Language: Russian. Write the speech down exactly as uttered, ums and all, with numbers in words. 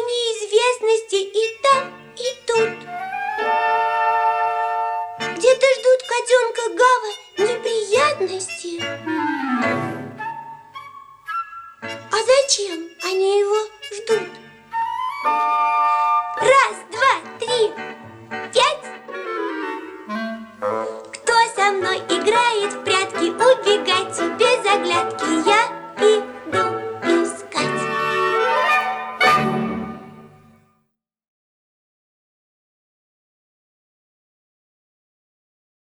неизвестности и там, и тут. Где-то ждут котенка Гава неприятности. А зачем они его ждут? Раз, два, три, пять. Кто со мной играет в прятки? Убегайте без оглядки. Я